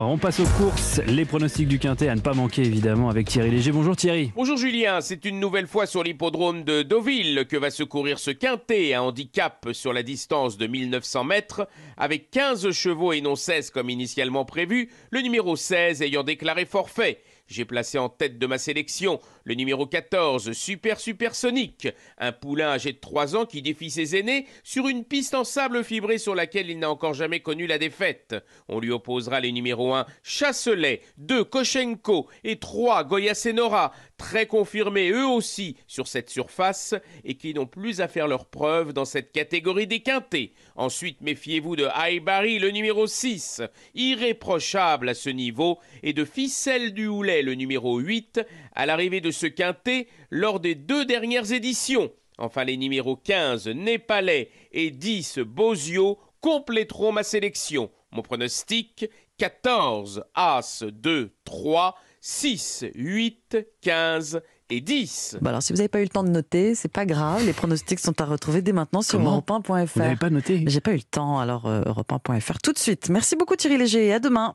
On passe aux courses, les pronostics du Quintet à ne pas manquer évidemment avec Thierry Léger. Bonjour Thierry. Bonjour Julien, c'est une nouvelle fois sur l'hippodrome de Deauville que va se courir ce Quintet, un handicap sur la distance de 1900 mètres, avec 15 chevaux et non 16 comme initialement prévu, le numéro 16 ayant déclaré forfait. J'ai placé en tête de ma sélection le numéro 14, Supersonique, un poulain âgé de 3 ans qui défie ses aînés sur une piste en sable fibré sur laquelle il n'a encore jamais connu la défaite. On lui opposera les numéros 1, Chasselet, 2, Koshenko et 3, Goya Senora, très confirmés eux aussi sur cette surface et qui n'ont plus à faire leurs preuves dans cette catégorie des quintés. Ensuite, méfiez-vous de Haibari, le numéro 6, irréprochable à ce niveau, et de Ficelle du Houlet, le numéro 8, à l'arrivée de ce quintet lors des 2 dernières éditions. Enfin, les numéros 15, Népalais, et 10, Bozio, compléteront ma sélection. Mon pronostic, 14, As, 2, 3, 6, 8, 15 et 10. Alors, si vous n'avez pas eu le temps de noter, c'est pas grave. Les pronostics sont à retrouver dès maintenant sur europe1.fr. Vous n'avez pas noté? J'ai pas eu le temps, alors europe1.fr tout de suite. Merci beaucoup Thierry Léger et à demain.